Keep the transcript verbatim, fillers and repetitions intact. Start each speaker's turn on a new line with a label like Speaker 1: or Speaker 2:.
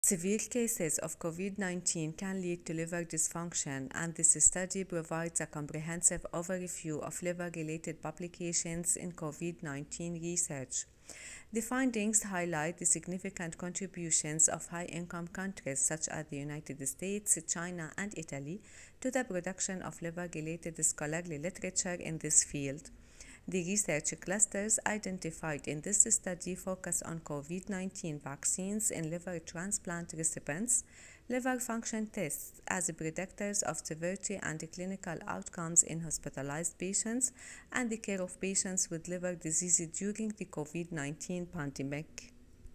Speaker 1: Severe cases of COVID nineteen can lead to liver dysfunction, and this study provides a comprehensive overview of liver-related publications in COVID nineteen research. The findings highlight the significant contributions of high-income countries such as the United States, China, and Italy to the production of liver-related scholarly literature in this field. The research clusters identified in this study focus on COVID nineteen vaccines in liver transplant recipients, liver function tests as predictors of severity and clinical outcomes in hospitalized patients, and the care of patients with liver disease during the COVID nineteen pandemic.